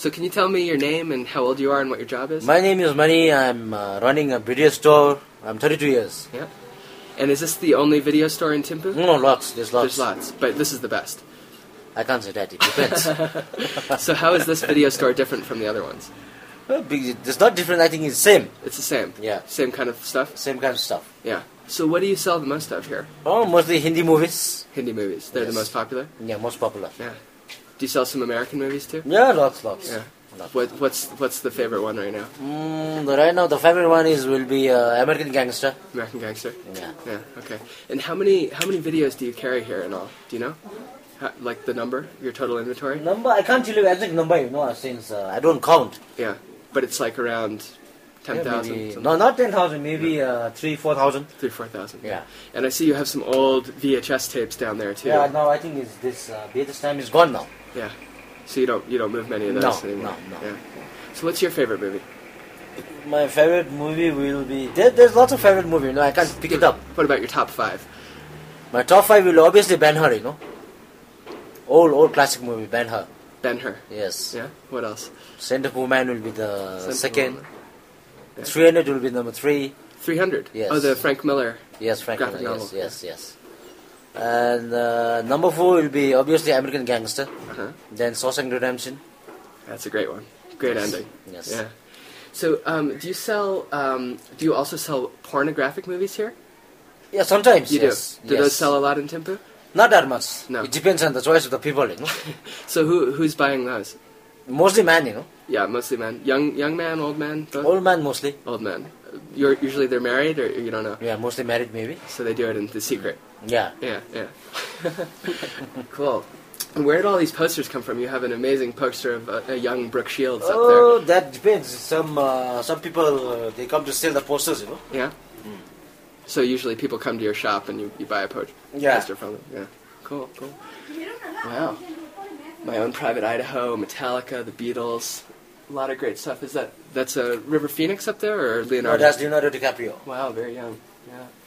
So can you tell me your name and how old you are and what your job is? My name is Mani. I'm running a video store. I'm 32 years. Yeah. And is this the only video store in Thimphu? No, lots. There's lots. There's lots, but this is the best. I can't say that. It depends. So how is this video store different from the other ones? It's not different. I think it's same. It's the same? Yeah. Same kind of stuff? Same kind of stuff. Yeah. So what do you sell the most of here? Oh, mostly Hindi movies. Hindi movies. They're the Yes. most popular? Yeah, most popular. Yeah. Do you sell some American movies too? Yeah, lots. Yeah. Lots. What's the favorite one right now? Right now, the favorite one will be American Gangster. American Gangster? Yeah. Yeah, okay. And how many videos do you carry here in all? Do you know? Like the number, your total inventory? Number, I can't tell you exact number, since I don't count. Yeah, but it's like around 10,000? No, not 10,000, maybe 3,000-4,000. 3,000-4,000. Yeah. And I see you have some old VHS tapes down there too. Yeah, now I think this time is gone now. Yeah. So you don't move many of those anymore? No. Yeah. So what's your favorite movie? My favorite movie will be... There's lots of favorite movie, I can't pick it up. What about your top 5? My top 5 will obviously Ben-Hur, Old classic movie, Ben-Hur. Ben-Hur? Yes. Yeah? What else? Scent of Woman will be the second. Yeah. 300 will be number 3. 300? Yes. Oh, the Frank Miller. Yes, Frank graphic Miller, novel. yes. And number 4 will be obviously American Gangster. Uh-huh. Then Shawshank Redemption. That's a great one. Great ending. Yes. Yeah. So, do you also sell pornographic movies here? Yeah, sometimes. You yes. do. Do those sell a lot in Thimphu? Not that much. No. It depends on the choice of the people, So who's buying those? Mostly man, Yeah, mostly men. Young man, old man, both? Old man mostly. Old man. Usually they're married, or you don't know? Yeah, mostly married maybe. So they do it in the secret. Yeah. Yeah. Cool. And where did all these posters come from? You have an amazing poster of a young Brooke Shields up there. Oh, that depends. Some people they come to sell the posters, Yeah. So usually people come to your shop and you buy a poster from them. Yeah. Cool. Wow. My Own Private Idaho, Metallica, the Beatles, a lot of great stuff. That's a River Phoenix up there, or Leonardo? No, that's Leonardo DiCaprio. Wow, very young. Yeah.